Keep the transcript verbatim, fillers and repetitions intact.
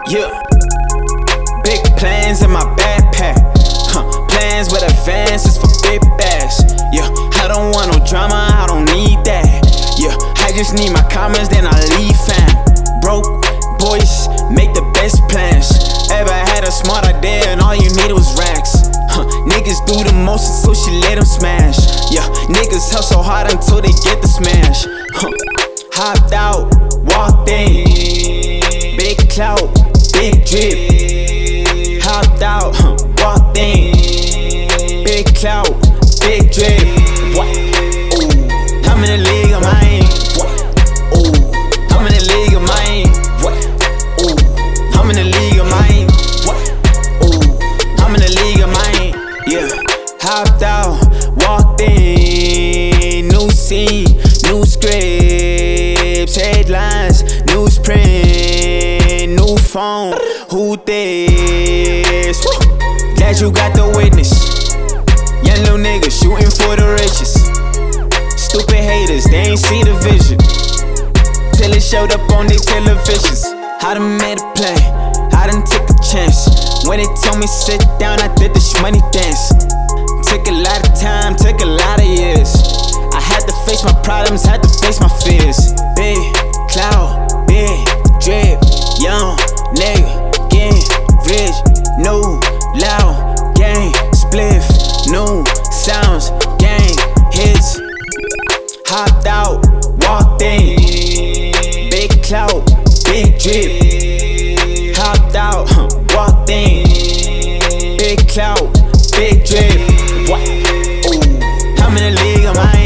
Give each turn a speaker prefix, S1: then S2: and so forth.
S1: Yeah. Big plans in my backpack. Huh. Plans with advances for big bags. Yeah. I don't want no drama, I don't need that. Yeah. I just need my comments, then I leave, fam. Broke boys make the best plans. Ever had a smart idea and all you needed was racks. Huh. Niggas do the most until she let them smash. Yeah. Niggas hustle hard until they get the smash. Huh. Hopped out, walked in. Big clout, big drip. Hopped out, huh, walked in. Big clout, big drip. What? Ooh, I'm in the league of mine. What? Ooh, I'm in the league of mine. What? Ooh, I'm in the league of mine. What? Ooh, I'm in the league of mine. Yeah, hopped out, walked in. New scene, new scripts, headlines, newsprint, new phone. Who this? Woo. Glad you got the witness. Young little nigga shooting for the riches. Stupid haters, they ain't see the vision till it showed up on their televisions. I done made a play, I done took a chance. When they told me sit down, I did the shmoney dance. Took a lot of time, took a lot of years. I had to face my problems, had to face my fears. Big cloud, big drip, young nigga, getting rich, new loud gang, spliff, new sounds, gang hits. Hopped out, walked in. Big clout, big drip. Hopped out, huh, walked in. Big clout, big drip. What? Ooh, I'm in the league of mine.